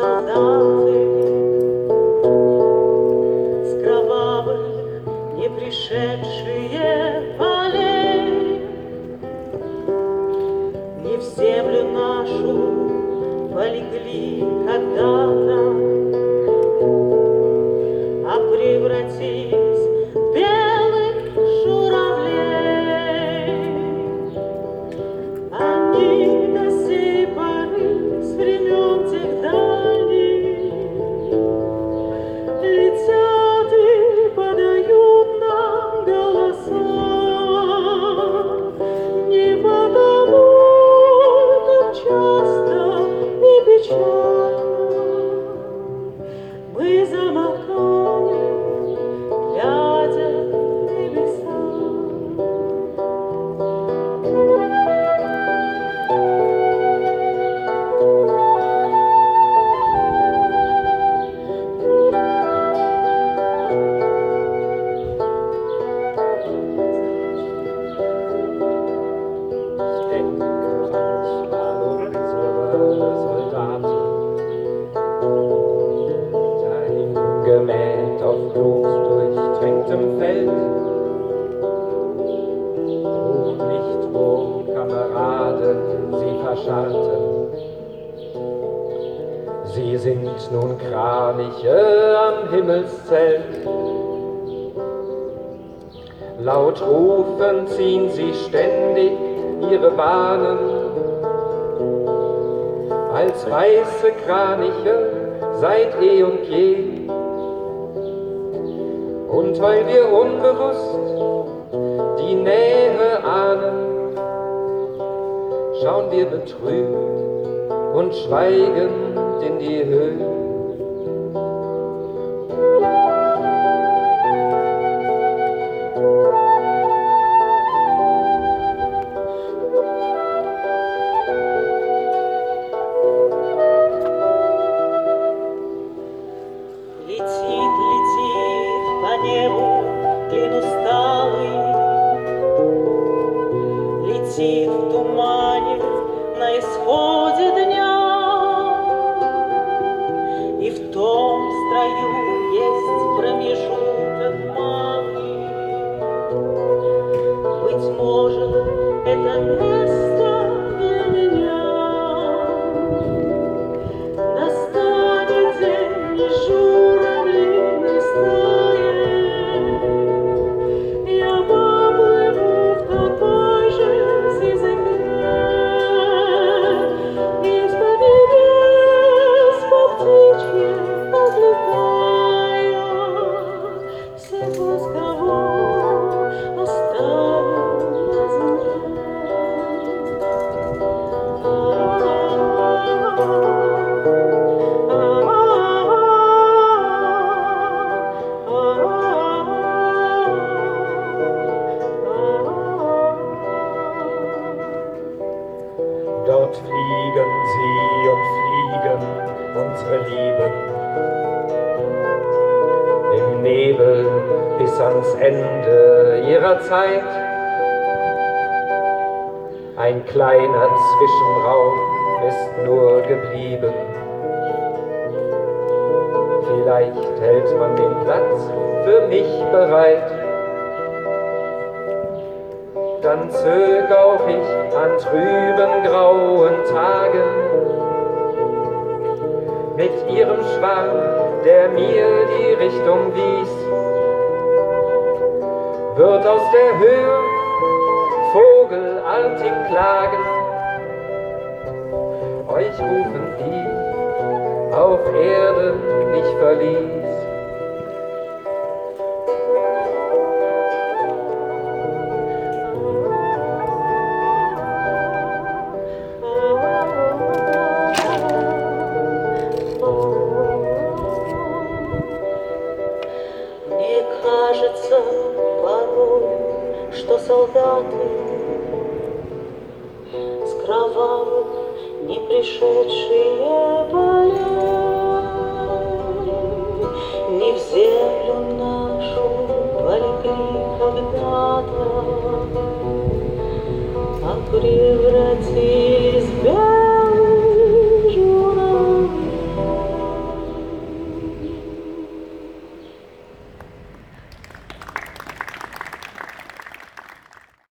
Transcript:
солдаты с кровавых не пришедшие полей, не в землю нашу полегли когда-то, а превратились в белых журавлей. Они до сей поры с времен тех дальних летят и подают нам голоса. Не потому, как часто и печально мы замолкаем, глядя в небеса. Gemäht auf blutdurchtränktem Feld, nicht wo Kameraden sie verscharrten. Sie sind nun Kraniche am Himmelszelt. Laut rufen ziehen sie ständig ihre Bahnen, als weiße Kraniche seit eh und je. Und weil wir unbewusst die Nähe ahnen, schauen wir betrübt und schweigend in die Höhe. Летит, летит по небу клин усталый, летит в тумане на исходе дня, и в том строю есть промежуток малый. Быть может, это место для меня. Настанет день журавлиной стаи, я поплыву в такой же сизыке, из-под небес по птичьи отлетая, всех вас, кого оставил на земле. Dort fliegen sie und fliegen, unsere Lieben, im Nebel bis ans Ende ihrer Zeit. Ein kleiner Zwischenraum ist nur geblieben. Vielleicht hält man den Platz für mich bereit. Dann zög auch ich an trüben, grauen Tagen mit ihrem Schwarm, der mir die Richtung wies. Wird aus der Höhe vogelartig klagen, euch rufen die auf Erden ich verließ. Мне кажется порой, что солдаты с кровавых не пришедшие полей не в землю нашу полегли когда-то, а превратились